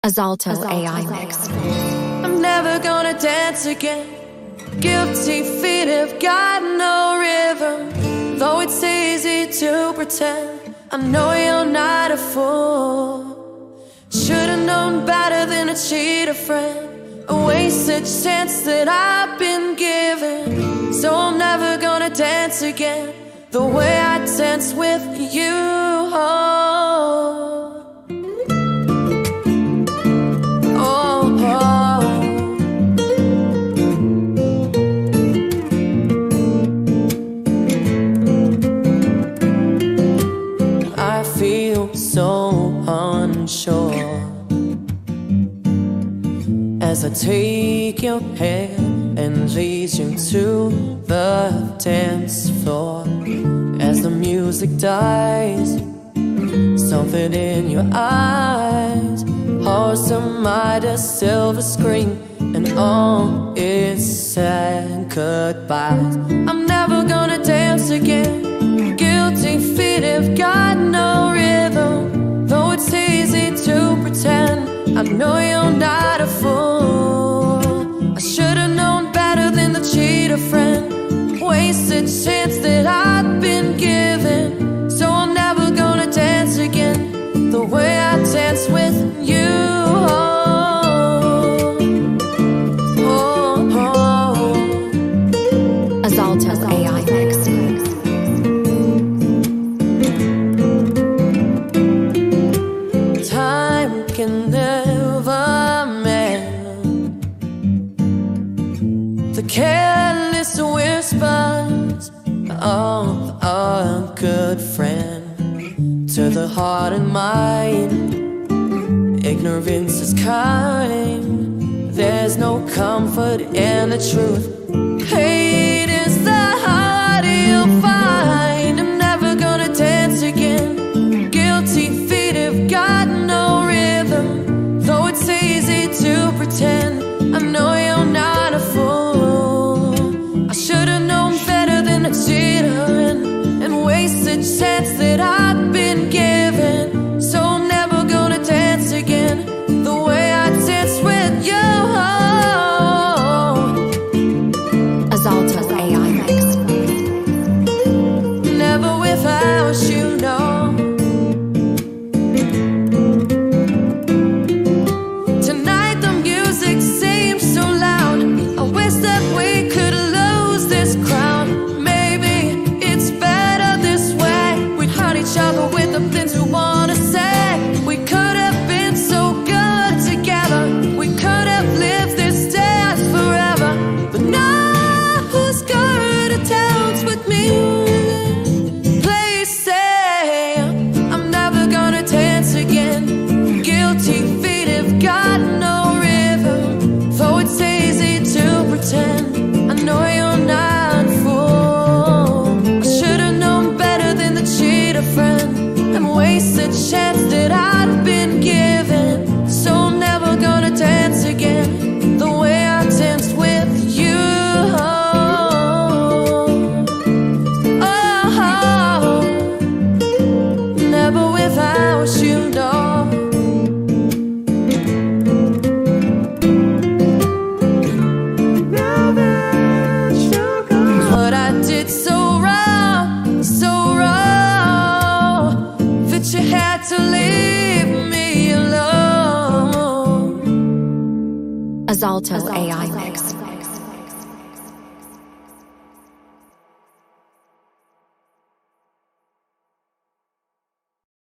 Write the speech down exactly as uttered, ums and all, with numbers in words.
Azalto A I mix. I'm never gonna dance again. Guilty feet have got no rhythm. Though it's easy to pretend, I know you're not a fool. Should've known better than to cheat a friend, a wasted chance that I've been given. So I'm never gonna dance again the way I dance with you. So unsure as I take your hand and lead you to the dance floor. As the music dies, something in your eyes holds to Midas silver screen, and all is sad goodbyes. I'm never gonna dance again. Guilty feet have got no rhythm. Though it's easy to pretend, I know you're not a fool. I should've known better than to cheat a friend, wasted chance that I've been given. So I'm never gonna dance again the way I dance with you. Oh, oh, oh. Azalto A I mix. Can never mend the careless whispers of a good friend. To the heart and mind, ignorance is kind. There's no comfort in the truth. Hate is the heart you'll find. I'm never gonna dance again. Guilty feet have got no rhythm. Though it's easy to pretend, I know you're not a fool. I should've known better than a cheater and, and wasted chance that I've been given. So I'm never gonna dance again the way I dance with you. Azalto A I mix. Never without you, no. Wasted chance that I've been given. So I'm never gonna dance again the way I danced with you. Oh, never without you, no. Now that you're gone, what I did so wrong, so wrong, you had to leave me alone. Azalto A I mix.